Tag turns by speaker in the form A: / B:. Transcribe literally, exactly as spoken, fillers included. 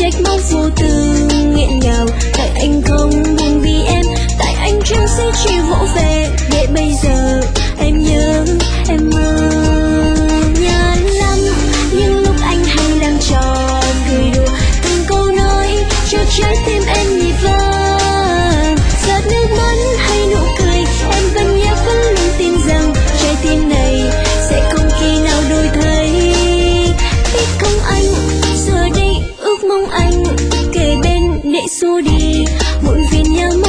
A: trách móc vô tư nghẹn ngào. Tại anh không buồn vì em, tại anh chẳng sẽ chỉ vỗ về để bây giờ em nhớ em mơ. Nhàn lắm những lúc anh hay làm trò cười đùa từng câu nói cho trái tim em nhịp vang. Giọt nước mắt hay nụ cười em vẫn nhớ, vẫn luôn tin rằng trái tim này sẽ không khi nào đổi thay. Biết không anh, giờ đây ước mong anh kề bên để xua đi muộn phiền nhau.